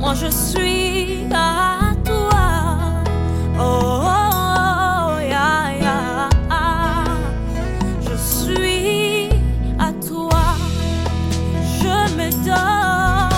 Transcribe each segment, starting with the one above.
Moi je suis à toi. Oh, oh, yeah, yeah. Je suis à toi. Je me donne.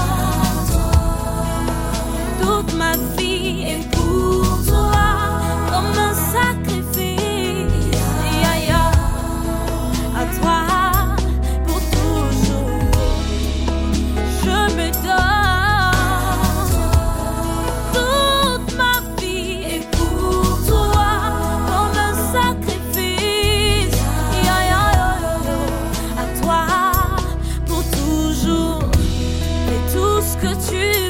Toute ma vie est pour toi, comme un sacrifice. Yeah, yeah. À toi pour toujours. Je me donne. Toute ma vie est pour toi, comme un sacrifice. Yeah, yeah, yeah, yeah. À toi pour toujours. Et tout ce que tu